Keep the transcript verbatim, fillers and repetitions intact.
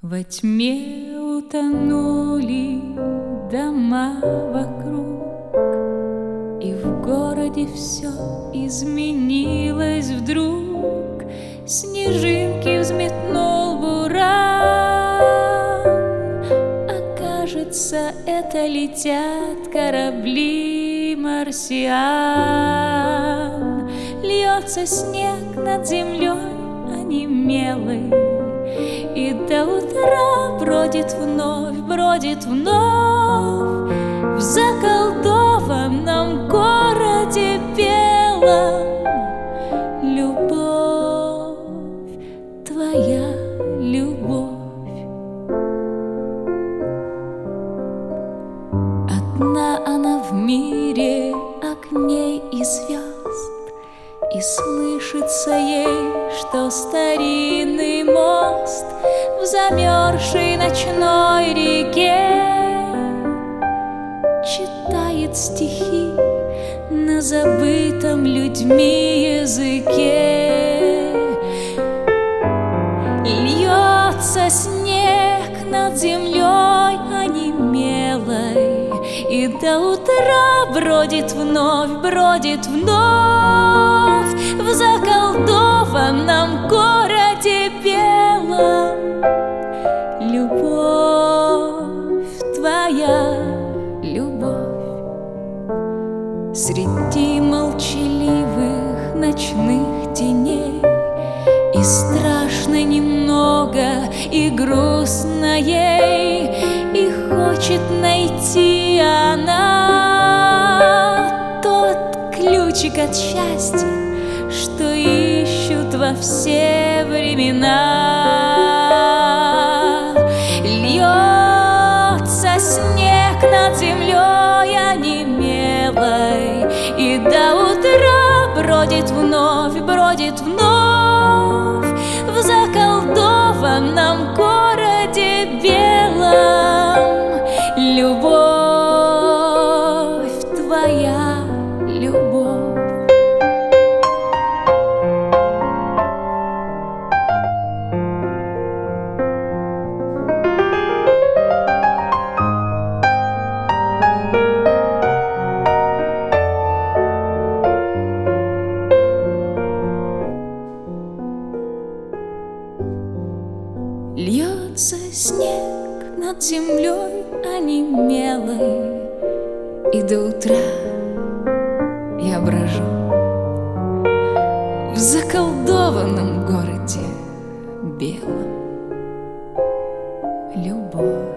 Во тьме утонули дома вокруг, и в городе все изменилось вдруг. Снежинки взметнул буран, а кажется, это летят корабли марсиан. Льется снег над землей онемелый, и до утра бродит вновь, бродит вновь в заколдованном городе белом. Любовь, твоя любовь. Одна она в мире огней и звезд, и слышится ей, что старинный мост в замерзшей ночной реке читает стихи на забытом людьми языке. Льется снег над землей онемелой, и до утра бродит вновь, бродит вновь в заколдованном городе белом. Любовь, твоя любовь. Среди молчаливых ночных теней и страшно немного, и грустно ей, и хочет найти она тот ключик от счастья, что ищут во все времена. Льется снег над землей онемелой, и до утра бродит вновь, бродит вновь в заколдованном городе белом. Любовь, твоя любовь. Льется снег над землей онемелой, и до утра я брожу в заколдованном городе белом. Любовь.